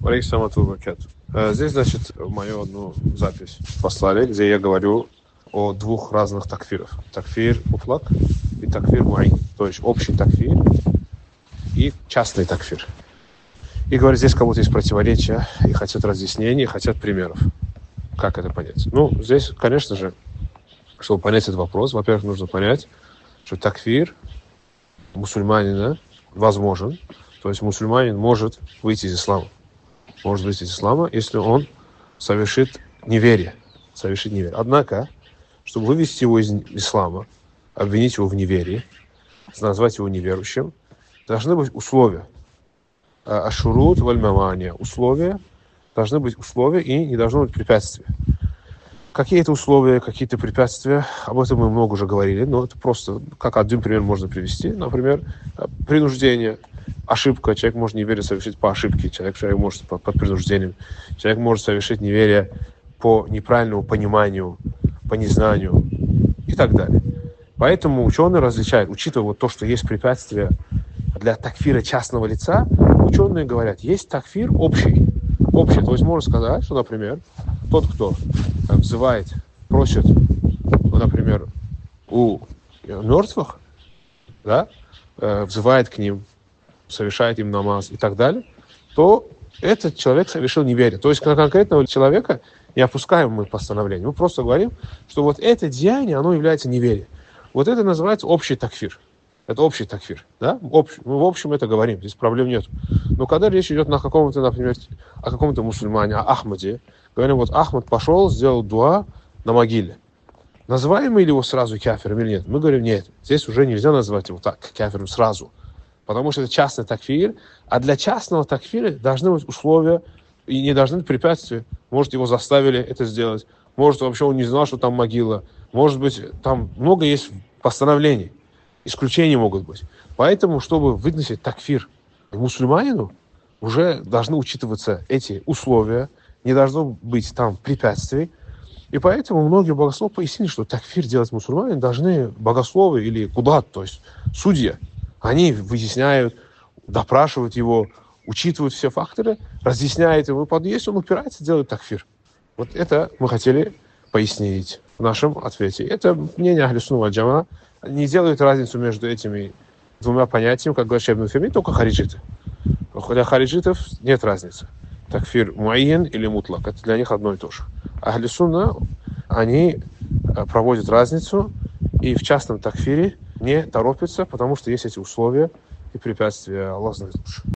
Здесь, значит, мою одну запись послали, где я говорю о двух разных такфирах. Такфир мутлак и такфир муайян. То есть общий такфир и частный такфир. И говорят, здесь кому-то есть противоречия, и хотят разъяснений, и хотят примеров. Как это понять? Ну, здесь, конечно же, чтобы понять этот вопрос, во-первых, нужно понять, что такфир мусульманина возможен. То есть мусульманин может выйти из ислама. Может выйти из ислама, если он совершит неверие. Однако, чтобы вывести его из ислама, обвинить его в неверии, назвать его неверующим, должны быть условия. Ашурут валь мавания. Должны быть условия и не должно быть препятствия. Какие это условия, какие-то препятствия, об этом мы много уже говорили, но это просто, как один пример можно привести. Например, принуждение, ошибка. Человек может неверие совершить по ошибке, человек может под принуждением, человек может совершить неверие по неправильному пониманию, по незнанию и так далее. Поэтому ученые различают, учитывая вот то, что есть препятствия для такфира частного лица, ученые говорят, есть такфир общий. То есть можно сказать, что, например, тот, кто взывает, просит, например, у мертвых, да, взывает к ним, совершает им намаз и так далее, то этот человек совершил неверие. То есть на конкретного человека не опускаем мы постановление. Мы просто говорим, что вот это деяние, оно является неверием. Вот это называется общий такфир. Это общий такфир. Да? Мы в общем это говорим, здесь проблем нет. Но когда речь идет на каком-то, например, о каком-то мусульмане, о Ахмаде, говорим, вот Ахмад пошел, сделал дуа на могиле. Называем ли его сразу кафиром или нет? Мы говорим, нет. Здесь уже нельзя назвать его так, кафиром сразу. Потому что это частный такфир, а для частного такфира должны быть условия и не должны быть препятствия. Может, его заставили это сделать, может, вообще он не знал, что там могила, может быть, там много есть постановлений, исключения могут быть. Поэтому, чтобы выносить такфир мусульманину, уже должны учитываться эти условия, не должно быть там препятствий. И поэтому многие богословы пояснили, что такфир делать мусульманин должны богословы или кудат, то есть судья. Они выясняют, допрашивают его, учитывают все факторы, разъясняют ему, если он упирается, делает такфир. Вот это мы хотели пояснить в нашем ответе. Это мнение Ахлю Сунна валь Джамаа. Не делают разницу между этими двумя понятиями, как говорит Шейх ибн Утаймин, только хариджиты. Для хариджитов нет разницы. Такфир муайян или мутлак. Это для них одно и то же. Ахлю Сунна, они проводят разницу и в частном такфире не торопятся, потому что есть эти условия и препятствия. Аллах знает лучше.